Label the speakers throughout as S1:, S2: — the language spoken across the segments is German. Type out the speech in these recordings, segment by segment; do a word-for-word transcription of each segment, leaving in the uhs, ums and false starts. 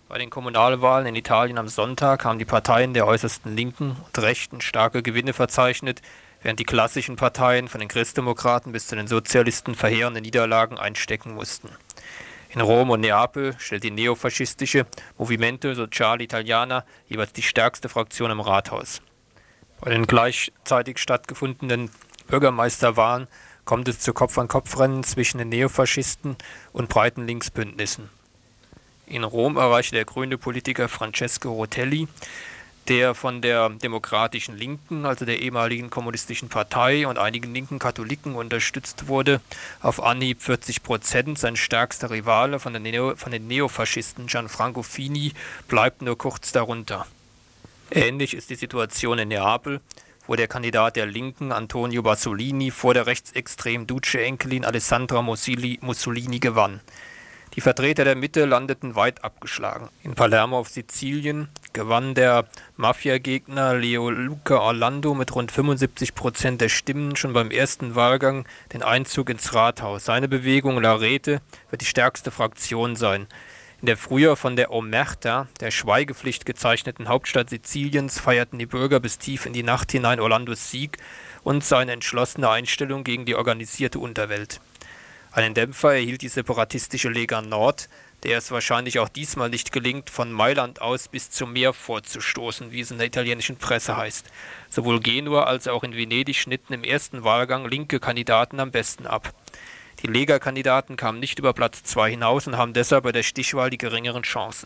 S1: Bei den Kommunalwahlen in Italien am Sonntag haben die Parteien der äußersten Linken und Rechten starke Gewinne verzeichnet, während die klassischen Parteien von den Christdemokraten bis zu den Sozialisten verheerende Niederlagen einstecken mussten. In Rom und Neapel stellt die neofaschistische Movimento Sociale Italiana jeweils die stärkste Fraktion im Rathaus. Bei den gleichzeitig stattgefundenen Bürgermeisterwahlen kommt es zu Kopf-an-Kopf-Rennen zwischen den Neofaschisten und breiten Linksbündnissen. In Rom erreichte der grüne Politiker Francesco Rutelli, der von der Demokratischen Linken, also der ehemaligen Kommunistischen Partei und einigen linken Katholiken unterstützt wurde, auf Anhieb vierzig Prozent. Sein stärkster Rivale von den, Neo, von den Neofaschisten Gianfranco Fini bleibt nur kurz darunter. Ähnlich ist die Situation in Neapel, wo der Kandidat der Linken Antonio Bassolini vor der rechtsextremen Duce-Enkelin Alessandra Mussolini gewann. Die Vertreter der Mitte landeten weit abgeschlagen. In Palermo auf Sizilien gewann der Mafia-Gegner Leoluca Orlando mit rund fünfundsiebzig Prozent der Stimmen schon beim ersten Wahlgang den Einzug ins Rathaus. Seine Bewegung La Rete wird die stärkste Fraktion sein. In der früher von der Omerta, der Schweigepflicht gezeichneten Hauptstadt Siziliens, feierten die Bürger bis tief in die Nacht hinein Orlandos Sieg und seine entschlossene Einstellung gegen die organisierte Unterwelt. Einen Dämpfer erhielt die separatistische Lega Nord, der es wahrscheinlich auch diesmal nicht gelingt, von Mailand aus bis zum Meer vorzustoßen, wie es in der italienischen Presse heißt. Sowohl Genua als auch in Venedig schnitten im ersten Wahlgang linke Kandidaten am besten ab. Die Lega-Kandidaten kamen nicht über Platz zwei hinaus und haben deshalb bei der Stichwahl die geringeren Chancen.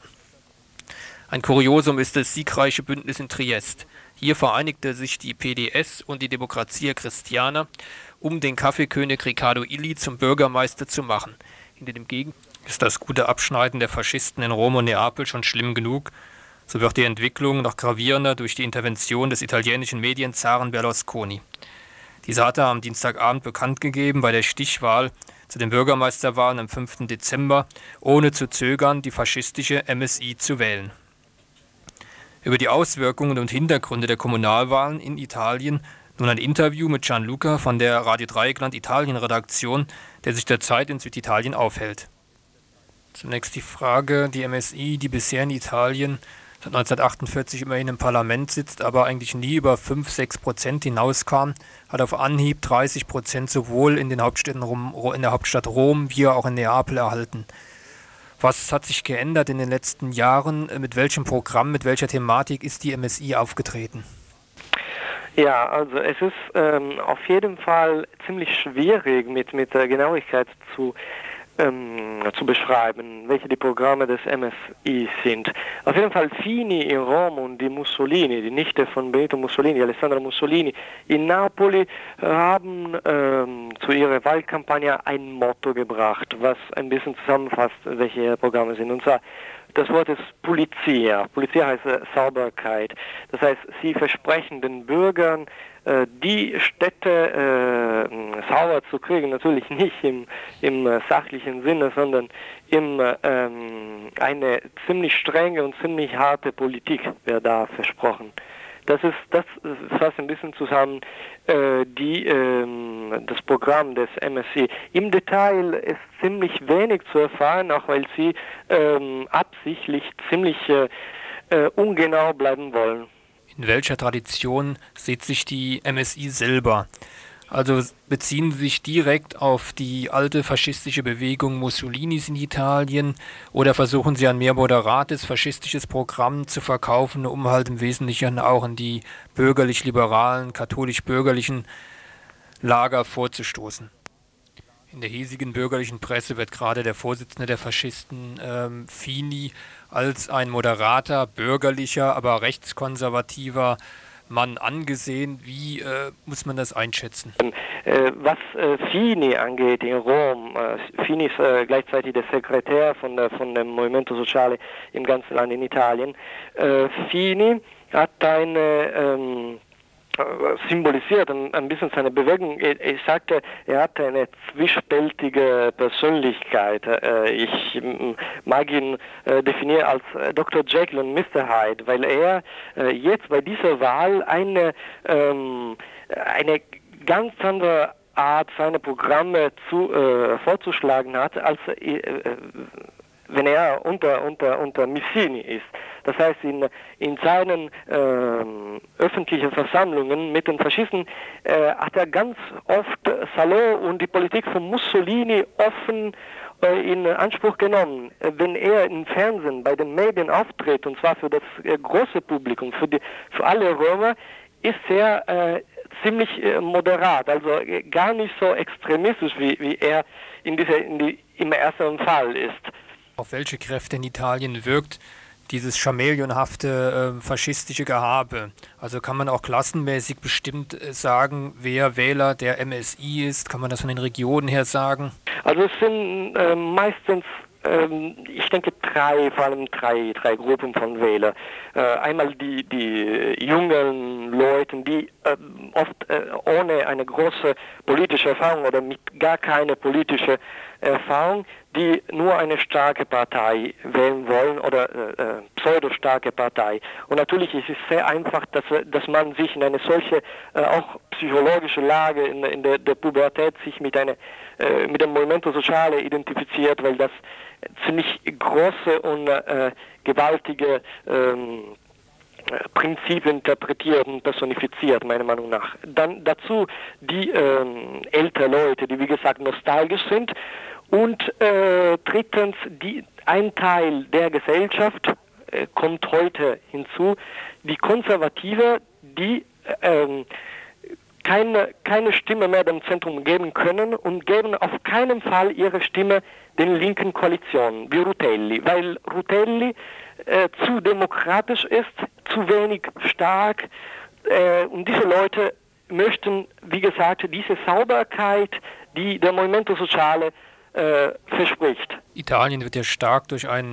S1: Ein Kuriosum ist das siegreiche Bündnis in Triest. Hier vereinigte sich die P D S und die Democrazia Cristiana, um den Kaffeekönig Riccardo Illy zum Bürgermeister zu machen. Hinter dem Gegenteil ist das gute Abschneiden der Faschisten in Rom und Neapel schon schlimm genug, so wird die Entwicklung noch gravierender durch die Intervention des italienischen Medienzaren Berlusconi. Dieser hatte am Dienstagabend bekannt gegeben, bei der Stichwahl zu den Bürgermeisterwahlen am fünften Dezember ohne zu zögern die faschistische M S I zu wählen. Über die Auswirkungen und Hintergründe der Kommunalwahlen in Italien nun ein Interview mit Gianluca von der Radio Dreieckland Italien-Redaktion, der sich derzeit in Süditalien aufhält. Zunächst die Frage, die M S I, die bisher in Italien seit neunzehnhundertachtundvierzig immerhin im Parlament sitzt, aber eigentlich nie über fünf bis sechs Prozent hinauskam, hat auf Anhieb dreißig Prozent sowohl in, den Hauptstädten Rom, in der Hauptstadt Rom wie auch in Neapel erhalten. Was hat sich geändert in den letzten Jahren? Mit welchem Programm, mit welcher Thematik ist die M S I aufgetreten?
S2: Ja, also es ist ähm, auf jeden Fall ziemlich schwierig mit, mit der Genauigkeit zu, ähm, zu beschreiben, welche die Programme des M S I sind. Auf jeden Fall Fini in Rom und die Mussolini, die Nichte von Benito Mussolini, Alessandra Mussolini in Napoli, haben ähm, zu ihrer Wahlkampagne ein Motto gebracht, was ein bisschen zusammenfasst, welche Programme sind. Und zwar das Wort ist Polizia. Polizia heißt äh, Sauberkeit. Das heißt, sie versprechen den Bürgern, äh, die Städte äh, sauber zu kriegen. Natürlich nicht im, im äh, sachlichen Sinne, sondern im, äh, eine ziemlich strenge und ziemlich harte Politik wird da versprochen. Das ist, das fasst ein bisschen zusammen äh, die, ähm, das Programm des M S I. Im Detail ist ziemlich wenig zu erfahren, auch weil sie ähm, absichtlich ziemlich äh, äh, ungenau bleiben wollen.
S1: In welcher Tradition sieht sich die M S I selber? Also beziehen Sie sich direkt auf die alte faschistische Bewegung Mussolinis in Italien oder versuchen Sie ein mehr moderates faschistisches Programm zu verkaufen, um halt im Wesentlichen auch in die bürgerlich-liberalen, katholisch-bürgerlichen Lager vorzustoßen? In der hiesigen bürgerlichen Presse wird gerade der Vorsitzende der Faschisten ähm, Fini als ein moderater, bürgerlicher, aber rechtskonservativer Mann angesehen. Wie äh, muss man das einschätzen?
S2: Äh, was äh, Fini angeht in Rom, äh, Fini ist äh, gleichzeitig der Sekretär von, der, von dem Movimento Sociale im ganzen Land in Italien. Äh, Fini hat eine ähm, symbolisiert ein, ein bisschen seine Bewegung. Ich sagte, er hatte eine zwiespältige Persönlichkeit. Ich mag ihn definieren als Doktor Jekyll und Mister Hyde, weil er jetzt bei dieser Wahl eine, eine ganz andere Art, seine Programme zu, äh, vorzuschlagen hat, als äh, wenn er unter, unter, unter Missini ist. Das heißt, in, in seinen äh, öffentlichen Versammlungen mit den Faschisten äh, hat er ganz oft Salò und die Politik von Mussolini offen äh, in Anspruch genommen. Wenn er im Fernsehen bei den Medien auftritt, und zwar für das äh, große Publikum, für, die, für alle Römer, ist er äh, ziemlich äh, moderat, also äh, gar nicht so extremistisch, wie, wie er in dieser, in die, im ersten Fall ist.
S1: Auf welche Kräfte in Italien wirkt dieses chamäleonhafte äh, faschistische Gehabe? Also kann man auch klassenmäßig bestimmt äh, sagen, wer Wähler der M S I ist? Kann man das von den Regionen her sagen?
S2: Also es sind äh, meistens ich denke drei, vor allem drei, drei Gruppen von Wählern. Äh, einmal die, die jungen Leute, die äh, oft äh, ohne eine große politische Erfahrung oder mit gar keine politische Erfahrung, die nur eine starke Partei wählen wollen oder äh, pseudo-starke Partei. Und natürlich ist es sehr einfach, dass, dass man sich in eine solche äh, auch psychologische Lage in, in der, der Pubertät sich mit, eine, äh, mit dem Movimento Sociale identifiziert, weil das ziemlich große und äh, gewaltige ähm, Prinzipien interpretiert und personifiziert, meiner Meinung nach. Dann dazu die ähm, ältere Leute, die wie gesagt nostalgisch sind. Und äh, drittens, die, ein Teil der Gesellschaft äh, kommt heute hinzu, die Konservative, die äh, keine, keine Stimme mehr dem Zentrum geben können und geben auf keinen Fall ihre Stimme den linken Koalitionen, wie Rutelli, weil Rutelli äh, zu demokratisch ist, zu wenig stark äh, und diese Leute möchten, wie gesagt, diese Sauberkeit, die der Movimento Sociale äh, verspricht.
S1: Italien wird ja stark durch einen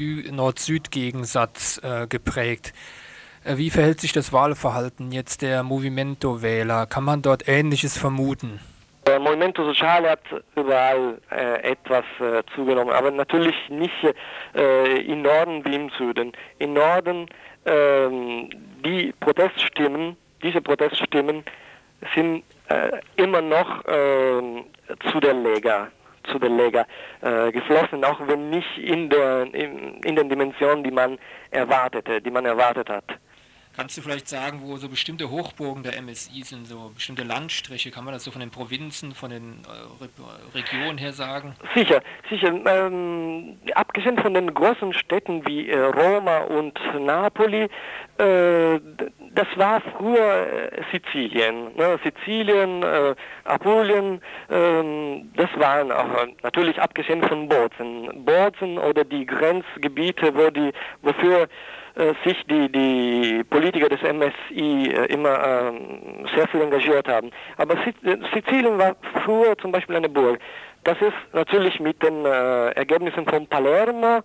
S1: Nord-Süd-Gegensatz äh, geprägt. Wie verhält sich das Wahlverhalten jetzt der Movimento-Wähler? Kann man dort Ähnliches vermuten?
S2: Der Movimento Sociale hat überall äh, etwas äh, zugenommen, aber natürlich nicht äh, im Norden wie im Süden. Im Norden äh, die Proteststimmen, diese Proteststimmen sind äh, immer noch äh, zu der Lega, zu der Lega äh, geflossen, auch wenn nicht in der in, in den Dimensionen, die man erwartete, die man erwartet hat.
S1: Kannst du vielleicht sagen, wo so bestimmte Hochburgen der M S I sind, so bestimmte Landstriche? Kann man das so von den Provinzen, von den äh, Regionen her sagen?
S2: Sicher, sicher. Ähm, abgesehen von den großen Städten wie äh, Roma und Napoli, äh, das war früher äh, Sizilien. Ne? Sizilien, äh, Apulien, äh, das waren auch äh, natürlich abgesehen von Bozen. Bozen oder die Grenzgebiete, wo die, wofür sich die, die Politiker des M S I äh, immer ähm, sehr viel engagiert haben. Aber Sizilien war früher zum Beispiel eine Burg. Das ist natürlich mit den äh, Ergebnissen von Palermo,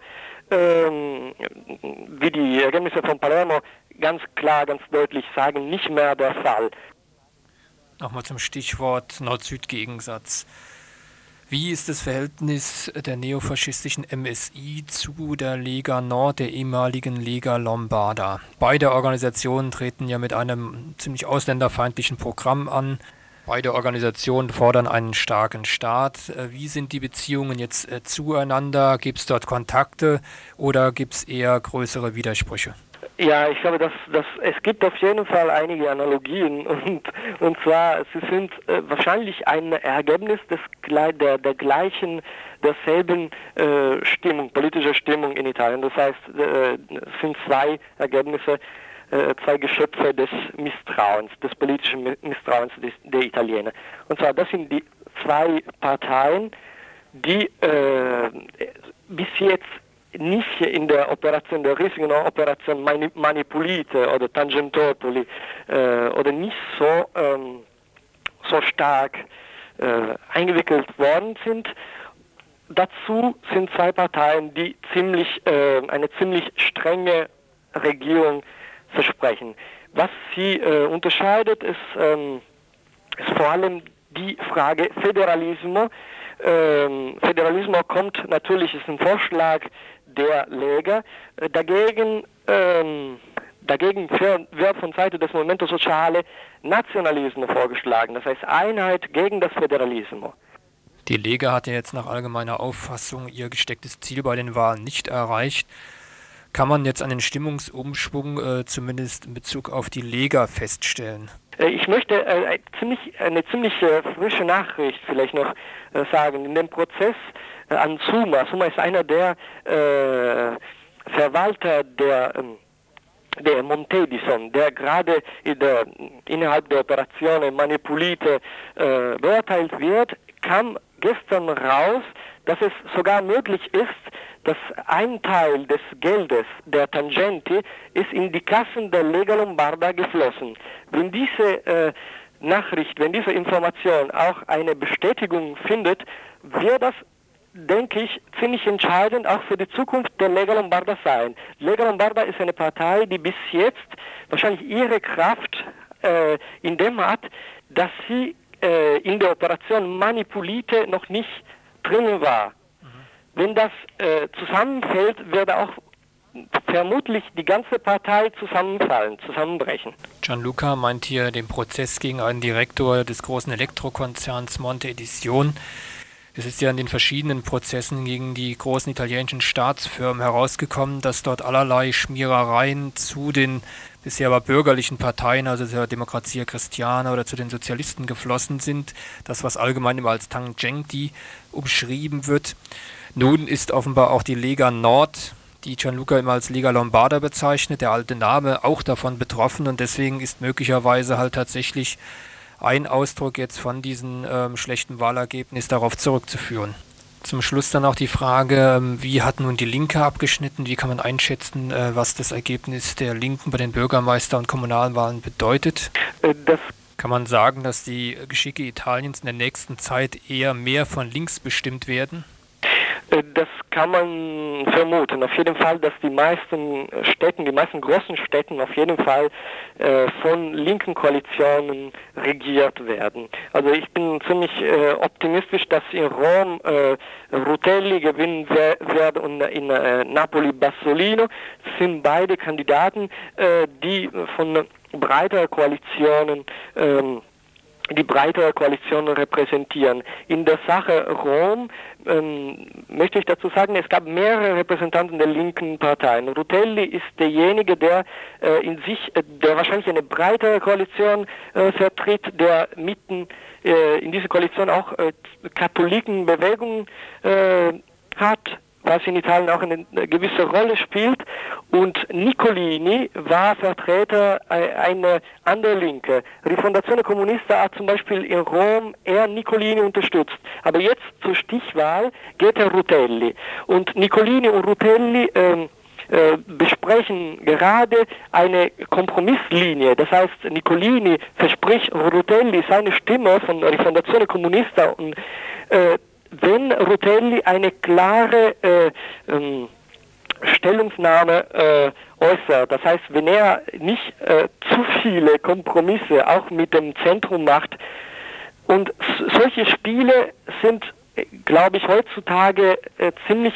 S2: ähm, wie die Ergebnisse von Palermo ganz klar, ganz deutlich sagen, nicht mehr der Fall.
S1: Nochmal zum Stichwort Nord-Süd-Gegensatz. Wie ist das Verhältnis der neofaschistischen M S I zu der Lega Nord, der ehemaligen Lega Lombarda? Beide Organisationen treten ja mit einem ziemlich ausländerfeindlichen Programm an. Beide Organisationen fordern einen starken Staat. Wie sind die Beziehungen jetzt zueinander? Gibt es dort Kontakte oder gibt es eher größere Widersprüche?
S2: Ja, ich glaube, dass, dass es gibt auf jeden Fall einige Analogien und und zwar sie sind äh, wahrscheinlich ein Ergebnis des der der gleichen derselben äh, Stimmung, politische Stimmung in Italien. Das heißt, äh, es sind zwei Ergebnisse, äh, zwei Geschöpfe des Misstrauens, des politischen Misstrauens des, der Italiener. Und zwar das sind die zwei Parteien, die äh, bis jetzt nicht in der Operation, der riesigen Operation Manipulite oder Tangentopoli äh, oder nicht so, ähm, so stark äh, eingewickelt worden sind. Dazu sind zwei Parteien, die ziemlich, äh, eine ziemlich strenge Regierung versprechen. Was sie äh, unterscheidet, ist, ähm, ist vor allem die Frage Föderalismo. Ähm, Föderalismo kommt natürlich, ist ein Vorschlag der Lega. Äh, dagegen, ähm, dagegen wird von Seite des Movimento Sociale Nationalismo vorgeschlagen, das heißt Einheit gegen das Föderalismo.
S1: Die Lega hat ja jetzt nach allgemeiner Auffassung ihr gestecktes Ziel bei den Wahlen nicht erreicht. Kann man jetzt einen Stimmungsumschwung äh, zumindest in Bezug auf die Lega feststellen?
S2: Ich möchte äh, ziemlich, eine ziemlich äh, frische Nachricht vielleicht noch äh, sagen. In dem Prozess äh, an Suma, Suma ist einer der äh, Verwalter der, ähm, der Montedison, der gerade in der, innerhalb der Operation Manipulite äh, beurteilt wird, kam gestern raus, dass es sogar möglich ist, dass ein Teil des Geldes der Tangenti ist in die Kassen der Lega Lombarda geflossen. Wenn diese äh, Nachricht, wenn diese Information auch eine Bestätigung findet, wird das, denke ich, ziemlich entscheidend auch für die Zukunft der Lega Lombarda sein. Lega Lombarda ist eine Partei, die bis jetzt wahrscheinlich ihre Kraft äh, in dem hat, dass sie äh, in der Operation Manipulite noch nicht drinnen war. Wenn das äh, zusammenfällt, würde auch vermutlich die ganze Partei zusammenfallen, zusammenbrechen.
S1: Gianluca meint hier den Prozess gegen einen Direktor des großen Elektrokonzerns Monte Edition. Es ist ja in den verschiedenen Prozessen gegen die großen italienischen Staatsfirmen herausgekommen, dass dort allerlei Schmierereien zu den bisher aber bürgerlichen Parteien, also der Democrazia Cristiana oder zu den Sozialisten geflossen sind. Das, was allgemein immer als Tangenti umschrieben wird. Nun ist offenbar auch die Lega Nord, die Gianluca immer als Lega Lombarda bezeichnet, der alte Name, auch davon betroffen und deswegen ist möglicherweise halt tatsächlich ein Ausdruck jetzt von diesem ähm, schlechten Wahlergebnis darauf zurückzuführen. Zum Schluss dann auch die Frage, ähm, wie hat nun die Linke abgeschnitten, wie kann man einschätzen, äh, was das Ergebnis der Linken bei den Bürgermeister- und Kommunalwahlen bedeutet?
S2: Das
S1: Kann man sagen, dass die Geschicke Italiens in der nächsten Zeit eher mehr von links bestimmt werden?
S2: Das kann man vermuten. Auf jeden Fall, dass die meisten Städten, die meisten großen Städten auf jeden Fall äh, von linken Koalitionen regiert werden. Also ich bin ziemlich äh, optimistisch, dass in Rom äh, Rutelli gewinnen wer wird und in äh, Napoli Bassolino. Das sind beide Kandidaten, äh, die von breiter Koalitionen ähm, die breitere Koalition repräsentieren. In der Sache Rom ähm, möchte ich dazu sagen, es gab mehrere Repräsentanten der linken Parteien. Rutelli ist derjenige, der äh, in sich, äh, der wahrscheinlich eine breitere Koalition äh, vertritt, der mitten äh, in dieser Koalition auch äh, Katholikenbewegungen äh, hat, was in Italien auch eine gewisse Rolle spielt. Und Nicolini war Vertreter einer anderen Linke. Rifondazione Comunista hat zum Beispiel in Rom eher Nicolini unterstützt. Aber jetzt zur Stichwahl geht Herr Rutelli. Und Nicolini und Rutelli ähm, äh, besprechen gerade eine Kompromisslinie. Das heißt, Nicolini verspricht Rutelli seine Stimme von Rifondazione Comunista und äh, wenn Rutelli eine klare äh, ähm, Stellungnahme äh, äußert, das heißt, wenn er nicht äh, zu viele Kompromisse auch mit dem Zentrum macht, und solche Spiele sind, äh, glaube ich, heutzutage äh, ziemlich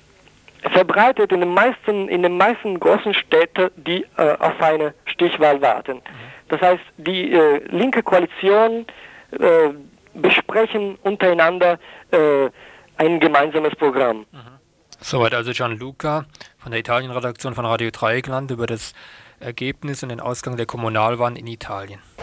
S2: verbreitet in den meisten, in den meisten großen Städten, die äh, auf eine Stichwahl warten. Das heißt, die äh, linke Koalition äh, besprechen untereinander äh, ein gemeinsames Programm.
S1: Mhm. Soweit also Gianluca von der Italien-Redaktion von Radio Dreieckland über das Ergebnis und den Ausgang der Kommunalwahlen in Italien.